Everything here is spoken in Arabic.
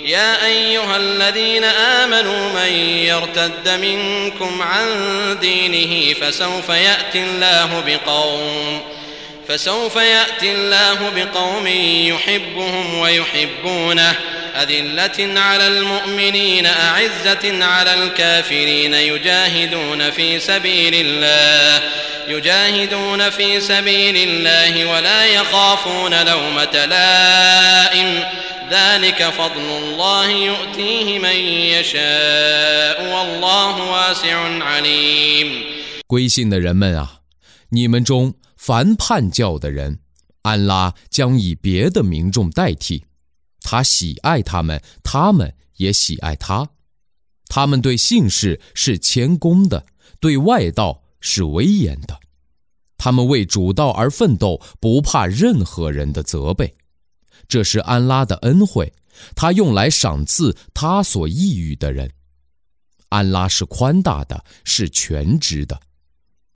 يا أيها الذين آمنوا من يرتد منكم عن دينه فسوف يأتي الله بقوم يحبهم ويحبونه أذلة على المؤمنين أعزة على الكافرين يجاهدون في سبيل الله ولا يخافون لومة لائم ذلك فضل الله يؤتيه من يشاء والله واسع عليم。 归信的人们啊，你们中凡叛教的人，安拉将以别的民众代替，他喜爱他们，他们也喜爱他。他们对信士是谦恭的，对外道是威严的。他们为主道而奋斗，不怕任何人的责备。这是安拉的恩惠，他用来赏赐他所抑郁的人。安拉是宽大的，是全知的。